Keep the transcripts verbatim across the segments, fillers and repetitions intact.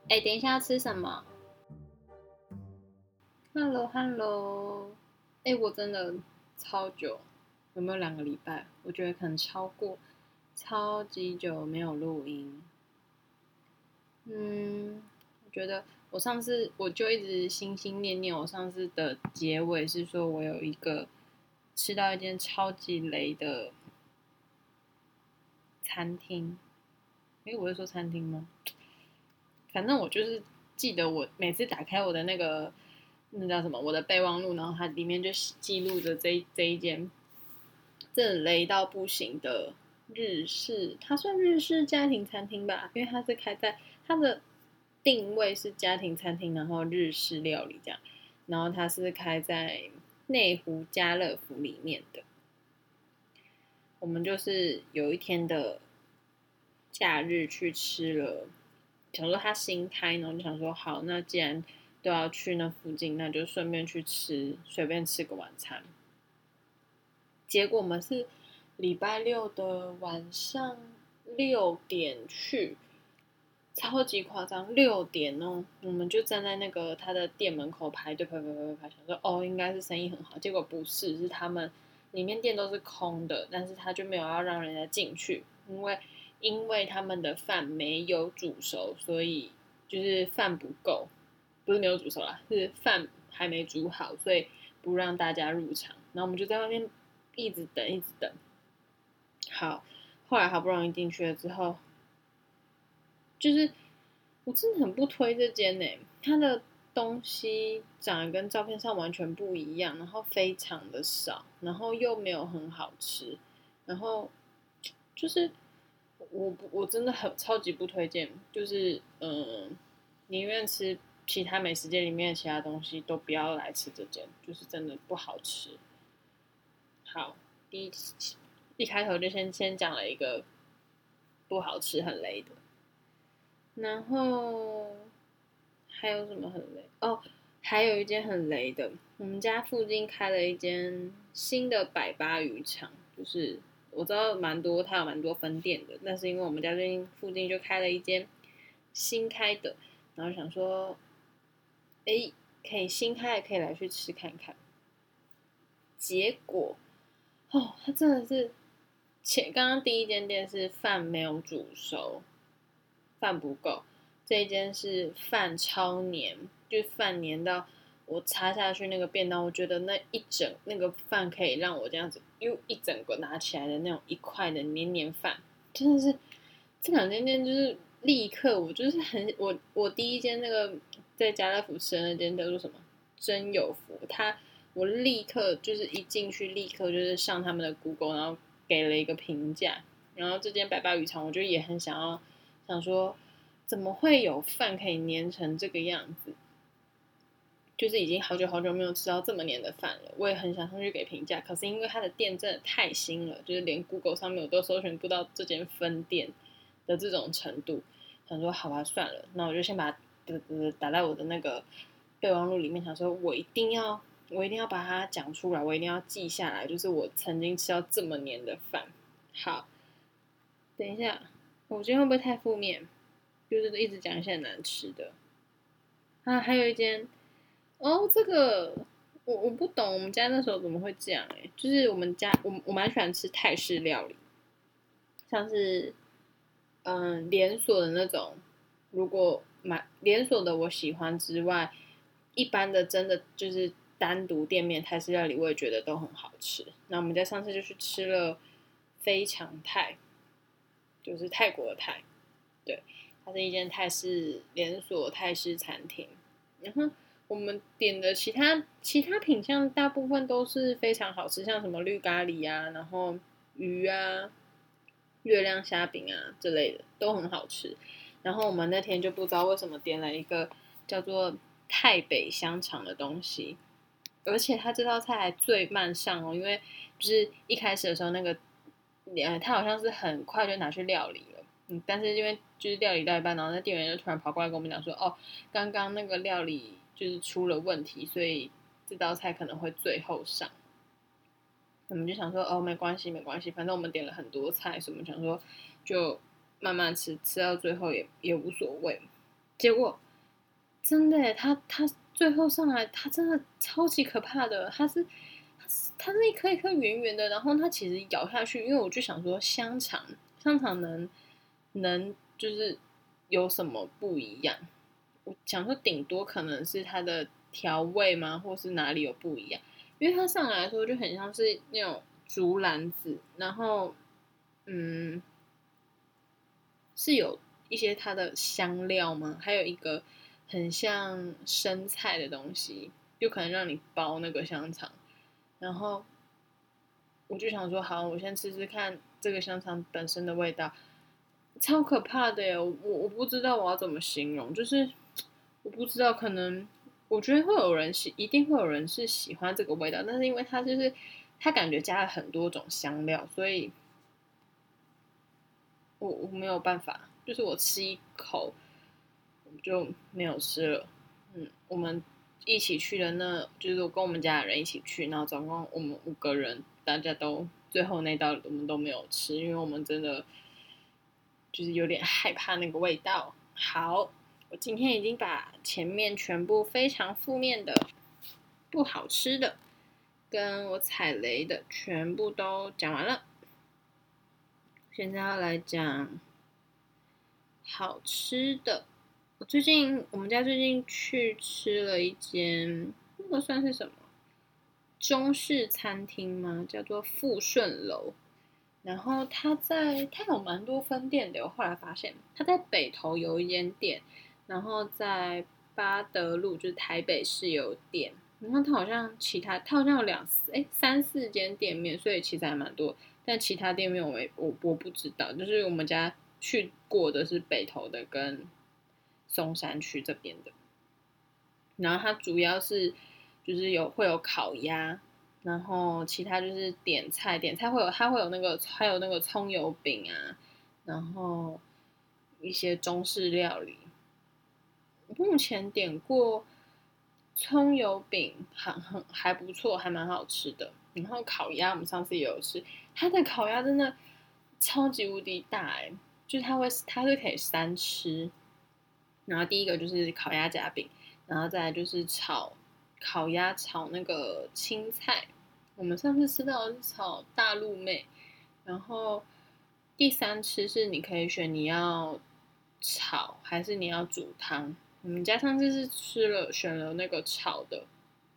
哎，等一下要吃什么？Hello Hello，哎，我真的超久，有没有两个礼拜？我觉得可能超过，超级久没有录音。嗯，我觉得我上次我就一直心心念念，我上次的结尾是说我有一个吃到一间超级雷的餐厅。诶，我是说餐厅吗？反正我就是记得我每次打开我的那个那叫什么我的备忘录，然后它里面就记录着这这一间这雷到不行的日式，它算日式家庭餐厅吧，因为它是开在它的定位是家庭餐厅，然后日式料理这样，然后它是开在内湖家乐福里面的。我们就是有一天的假日去吃了，想说他新开，然后就想说好，那既然都要去那附近，那就顺便去吃，随便吃个晚餐。结果我们是礼拜六的晚上六点去，超级夸张，六点哦，我们就站在那个他的店门口排队排排排排排，想说哦应该是生意很好，结果不是，是他们里面店都是空的，但是他就没有要让人家进去，因为因为他们的饭没有煮熟，所以就是饭不够，不是没有煮熟啦，是饭还没煮好，所以不让大家入场。然后我们就在外面一直等，一直等。好，后来好不容易进去了之后，就是我真的很不推这间呢、它的东西长得跟照片上完全不一样，然后非常的少，然后又没有很好吃，然后就是我我真的很超级不推荐，就是嗯，宁愿吃其他美食街里面的其他东西，都不要来吃这间，就是真的不好吃。好，第一一开头就先先讲了一个不好吃很雷的，然后还有什么很雷？哦，还有一间很雷的，我们家附近开了一间新的百八渔场，就是我知道蛮多，它有蛮多分店的，但是因为我们家最近附近就开了一间新开的，然后想说，哎，可以新开的可以来去吃看看。结果哦，它真的是前刚刚第一间店是饭没有煮熟，饭不够，这一间是饭超黏，就是饭黏到我插下去那个便当，我觉得那一整那个饭可以让我这样子又一整个拿起来的那种一块的黏黏饭，真的是这两间店就是立刻我就是很我我第一间那个在家乐福吃的那间叫做什么真有福，它我立刻就是一进去立刻就是上他们的 Google，然后给了一个评价，然后这间百八鱼肠我就也很想要想说怎么会有饭可以黏成这个样子？就是已经好久好久没有吃到这么黏的饭了，我也很想上去给评价，可是因为它的店真的太新了，就是连 Google 上面我都搜寻不到这间分店的这种程度，想说好吧算了，那我就先把它打在我的那个备忘录里面，想说我一定要我一定要把它讲出来，我一定要记下来，就是我曾经吃到这么黏的饭。好，等一下，我今天会不会太负面？就是一直讲一些很难吃的啊，还有一间哦，这个我我不懂，我们家那时候怎么会这样、欸？哎，就是我们家我我蛮喜欢吃泰式料理，像是嗯连锁的那种，如果买连锁的我喜欢之外，一般的真的就是单独店面泰式料理，我也觉得都很好吃。那我们家上次就去吃了非常泰，就是泰国的泰，对，它是一间泰式连锁泰式餐厅。然后我们点的其他其他品相大部分都是非常好吃，像什么绿咖喱啊，然后鱼啊、月亮虾饼啊之类的都很好吃。然后我们那天就不知道为什么点了一个叫做太北香肠的东西，而且它这道菜还最慢上哦，因为就是一开始的时候那个，呃，他好像是很快就拿去料理了，嗯，但是因为就是料理到一半，然后那店员就突然跑过来跟我们讲说，哦，刚刚那个料理就是出了问题，所以这道菜可能会最后上。我们就想说，哦，没关系，没关系，反正我们点了很多菜，所以我们想说就慢慢吃，吃到最后也也无所谓。 结果真的耶，它它最后上来，它真的超级可怕的，它是它是它是一颗一颗圆圆的，然后它其实咬下去，因为我就想说香肠香肠能能就是有什么不一样？我想说顶多可能是它的调味吗，或是哪里有不一样？因为它上来的时候就很像是那种竹篮子，然后嗯是有一些它的香料吗？还有一个很像生菜的东西，就可能让你包那个香肠。然后我就想说，好，我先吃吃看这个香肠本身的味道，超可怕的耶！我我不知道我要怎么形容，就是我不知道，可能我觉得会有人喜，一定会有人是喜欢这个味道，但是因为它就是它感觉加了很多种香料，所以我我没有办法，就是我吃一口我就没有吃了。嗯，我们一起去的那，就是我跟我们家的人一起去，然后总共我们五个人，大家都最后那道我们都没有吃，因为我们真的就是有点害怕那个味道。好，我今天已经把前面全部非常负面的、不好吃的，跟我踩雷的全部都讲完了。现在要来讲好吃的。我最近我们家最近去吃了一间，那个算是什么中式餐厅吗？叫做富顺楼。然后它在它有蛮多分店的，我后来发现它在北投有一间店，然后在八德路就是台北市有店，然后它好像其他它好像有两哎三四间店面，所以其实还蛮多。但其他店面我我我不知道，就是我们家去过的是北投的跟松山区这边的。然后它主要是就是有会有烤鸭，然后其他就是点菜，点菜会有它会有那个还有那个葱油饼啊，然后一些中式料理。目前点过葱油饼，很很还不错，还蛮好吃的。然后烤鸭我们上次也有吃，它的烤鸭真的超级无敌大哎、欸，就是它会它是可以三吃。然后第一个就是烤鸭夹饼，然后再来就是炒烤鸭炒那个青菜，我们上次吃到的是炒大陆妹，然后第三吃是你可以选你要炒还是你要煮汤。我们家上次是吃了选了那个炒的，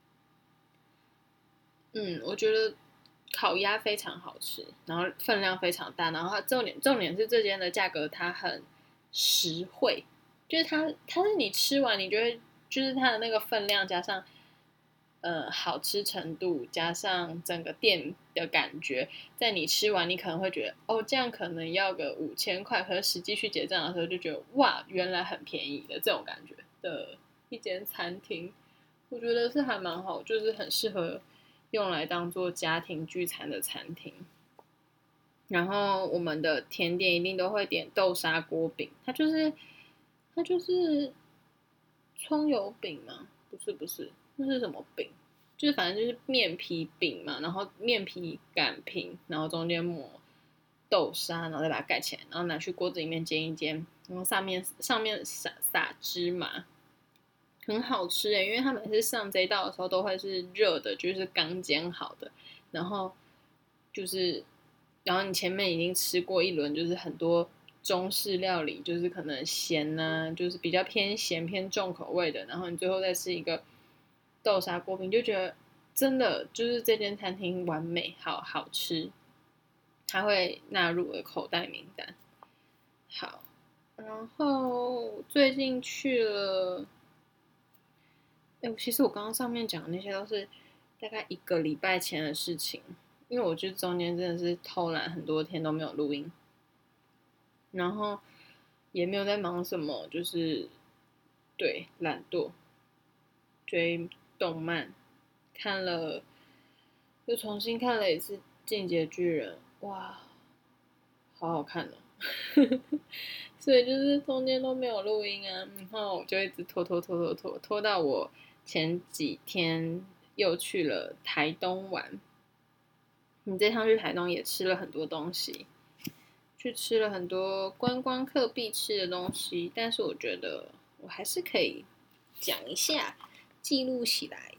嗯，我觉得烤鸭非常好吃，然后分量非常大，然后它重点重点是这间的价格它很实惠，就是它它是你吃完你就会就是它的那个分量加上呃好吃程度加上整个店的感觉，在你吃完你可能会觉得哦这样可能要个五千块，可是实际去结账的时候就觉得哇原来很便宜的这种感觉的一间餐厅，我觉得是还蛮好，就是很适合用来当做家庭聚餐的餐厅。然后我们的甜点一定都会点豆沙锅饼，它就是它就是葱油饼吗？不是不是，那是什么饼？就是反正就是面皮饼嘛，然后面皮擀平，然后中间抹豆沙，然后再把它盖起来，然后拿去锅子里面煎一煎，然后上面上面撒撒芝麻，很好吃诶，因为他每次上这一道的时候都会是热的，就是刚煎好的，然后就是，然后你前面已经吃过一轮，就是很多中式料理，就是可能咸呐、啊，就是比较偏咸偏重口味的，然后你最后再吃一个豆沙锅饼，就觉得真的就是这间餐厅完美，好好吃，它会纳入我的口袋名单。好，然后最近去了。哎，其实我刚刚上面讲的那些都是大概一个礼拜前的事情，因为我就中间真的是偷懒很多天都没有录音，然后也没有在忙什么，就是对懒惰追动漫，看了又重新看了一次《进阶巨人》，哇，好好看哦！所以就是中间都没有录音啊，然后我就一直拖拖拖拖拖拖到我前几天又去了台东玩。你这趟去台东也吃了很多东西，去吃了很多观光客必吃的东西，但是我觉得我还是可以讲一下，记录起来。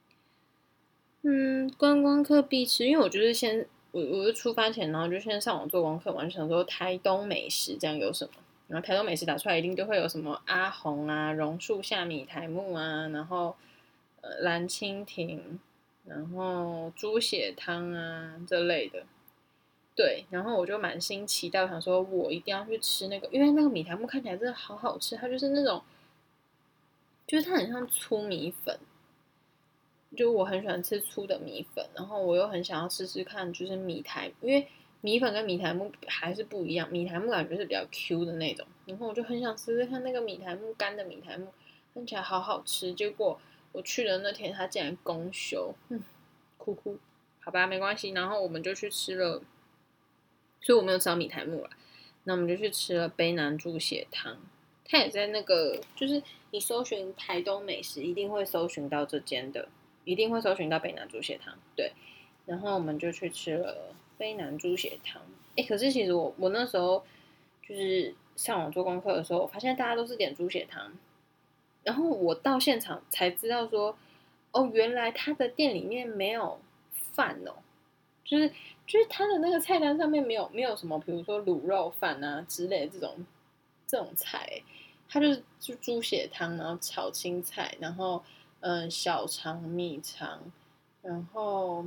嗯，观光客必吃，因为我就是先我我就出发前，然后就先上网做功课嘛，就想说台东美食这样有什么，然后台东美食打出来一定就会有什么阿红啊、榕树下米苔木啊，然后呃蓝蜻蜓，然后猪血汤啊这类的。对，然后我就满心期待，我想说我一定要去吃那个，因为那个米苔木看起来真的好好吃，它就是那种，就是它很像粗米粉，就我很喜欢吃粗的米粉，然后我又很想要试试看，就是米苔，因为米粉跟米苔木还是不一样，米苔木感觉是比较 Q 的那种，然后我就很想试试看那个米苔木干的米苔木，看起来好好吃，结果我去的那天它竟然公休，嗯，哭哭，好吧，没关系，然后我们就去吃了，所以我没有吃到米苔木啦，那我们就去吃了卑南猪血汤。它也在那个，就是你搜寻台东美食，一定会搜寻到这间的，一定会搜寻到卑南猪血汤。对，然后我们就去吃了卑南猪血汤。哎，可是其实我我那时候就是上网做功课的时候，我发现大家都是点猪血汤，然后我到现场才知道说，哦，原来他的店里面没有饭哦，就是就是他的那个菜单上面没有没有什么，比如说卤肉饭啊之类的这种这种菜，它就是就猪血汤，然后炒青菜，然后嗯小肠、米肠，然后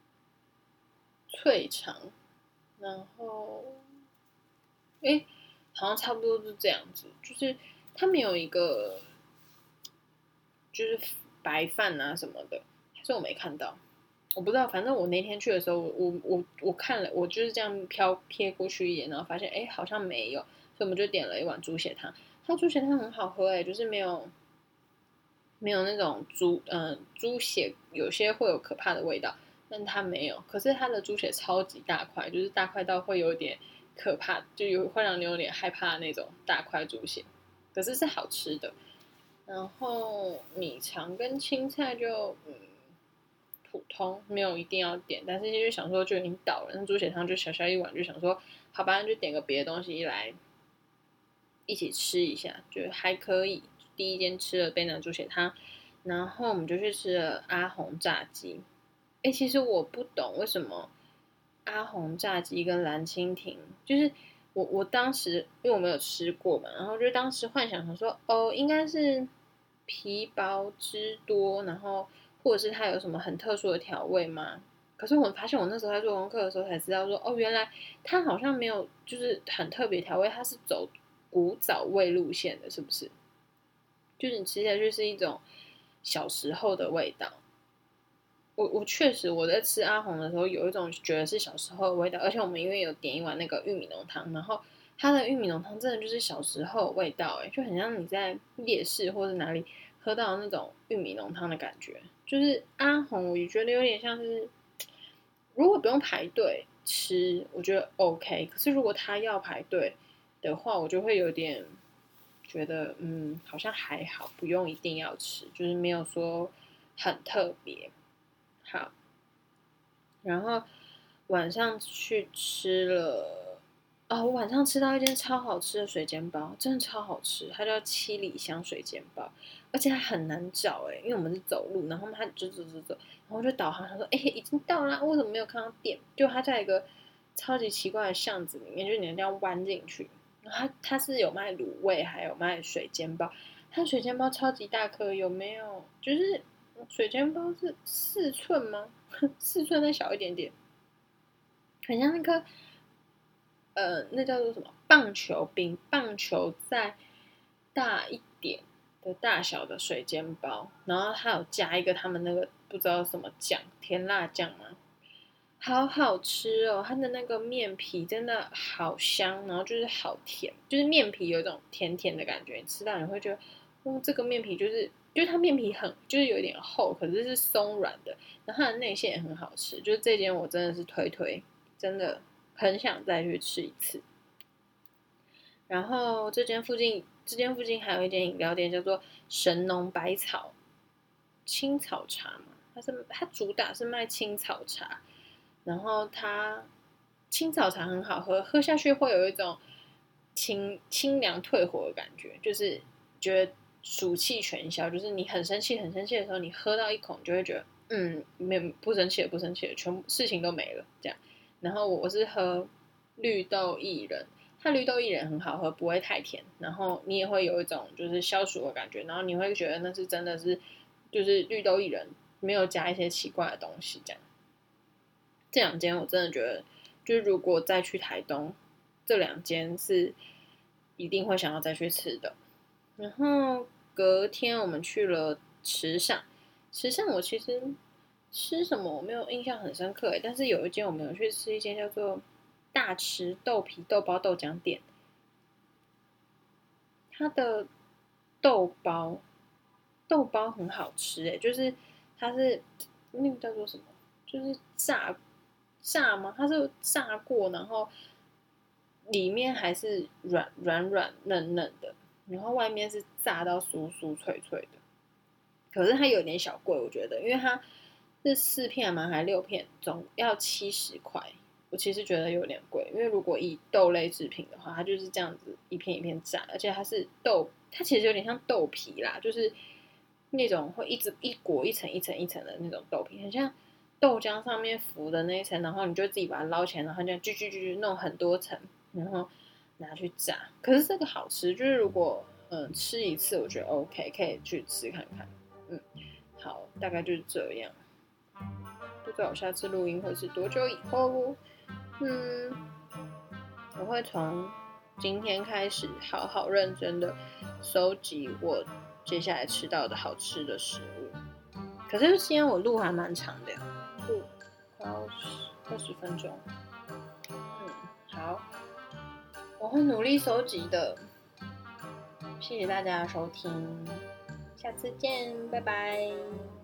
脆肠，然后诶好像差不多是这样子，就是它没有一个就是白饭啊什么的，还是我没看到。我不知道，反正我那天去的时候，我我我看了，我就是这样飘瞥过去一眼，然后发现哎好像没有，所以我们就点了一碗猪血汤。它猪血汤很好喝哎，就是没有没有那种猪嗯、呃、猪血有些会有可怕的味道，但它没有。可是它的猪血超级大块，就是大块到会有点可怕，就有会让你有点害怕的那种大块猪血，可是是好吃的。然后米肠跟青菜就嗯普通，没有一定要点，但是就想说就已经倒了，那猪血汤就小小一碗，就想说好吧，那就点个别的东西来一起吃一下，就还可以。第一间吃了卑南猪血汤，然后我们就去吃了阿红炸鸡。哎，其实我不懂为什么阿红炸鸡跟蓝蜻蜓，就是我我当时因为我没有吃过嘛，然后就当时幻想想说，哦，应该是皮薄汁多，然后或者是它有什么很特殊的调味吗？可是我发现我那时候在做功课的时候才知道说，哦，原来它好像没有就是很特别调味，它是走古早味路线的，是不是？就是你吃下去是一种小时候的味道。我我确实我在吃阿红的时候有一种觉得是小时候的味道，而且我们因为有点一碗那个玉米浓汤，然后它的玉米浓汤真的就是小时候的味道，哎，就很像你在夜市或者哪里喝到那种玉米浓汤的感觉。就是阿红，我觉得有点像是，如果不用排队吃，我觉得 OK。可是如果他要排队的话，我就会有点觉得，嗯，好像还好，不用一定要吃，就是没有说很特别。好，然后晚上去吃了，哦，我晚上吃到一间超好吃的水煎包，真的超好吃，它叫七里香水煎包，而且它很难找哎，因为我们是走路，然后它走走走走，然后就导航，他说哎已经到了，为什么没有看到店？就它在一个超级奇怪的巷子里面，就是你一定要弯进去，然后它它是有卖卤味，还有卖水煎包，它水煎包超级大颗，有没有？就是水煎包是四寸吗？四寸再小一点点，很像那个呃，那叫做什么棒球冰，棒球再大一点的大小的水煎包，然后还有加一个他们那个不知道什么酱，甜辣酱吗？好好吃哦，它的那个面皮真的好香，然后就是好甜，就是面皮有一种甜甜的感觉，你吃到你会觉得，哦，这个面皮就是，就是它面皮很，就是有点厚，可是是松软的，然后它的内馅也很好吃，就是这间我真的是推推，真的很想再去吃一次。然后这间附近，这间附近还有一间饮料店叫做神农百草青草茶嘛，它是它主打是卖青草茶，然后它青草茶很好喝，喝下去会有一种清清凉退火的感觉，就是觉得暑气全消，就是你很生气很生气的时候，你喝到一口，你就会觉得嗯，没不生气了不生气了，全部事情都没了这样。然后我是喝绿豆薏仁，它绿豆薏仁很好喝，不会太甜，然后你也会有一种就是消暑的感觉，然后你会觉得那是真的是就是绿豆薏仁没有加一些奇怪的东西这样。这两间我真的觉得，就是如果再去台东，这两间是一定会想要再去吃的。然后隔天我们去了池上，池上我其实吃什么我没有印象很深刻，但是有一间我们有去吃一间叫做大池豆皮豆包豆浆店，它的豆包豆包很好吃诶，就是它是那个叫做什么，就是炸炸吗？它是炸过，然后里面还是软软软嫩嫩的，然后外面是炸到酥酥脆脆的。可是它有点小贵，我觉得，因为它是四片吗？还六片，总要七十块。我其实觉得有点贵，因为如果以豆类制品的话，它就是这样子一片一片炸，而且它是豆，它其实有点像豆皮啦，就是那种会一直一裹一层一层一层的那种豆皮，很像豆浆上面浮的那一层，然后你就自己把它捞起来，然后这样锯锯锯锯弄很多层，然后拿去炸。可是这个好吃，就是如果嗯吃一次，我觉得 OK，可以去吃看看。嗯，好，大概就是这样。不知道我下次录音会是多久以后？嗯，我会从今天开始好好认真的收集我接下来吃到的好吃的食物。可是今天我录还蛮长的，录快要二十分钟。嗯，好，我会努力收集的。谢谢大家的收听，下次见，拜拜。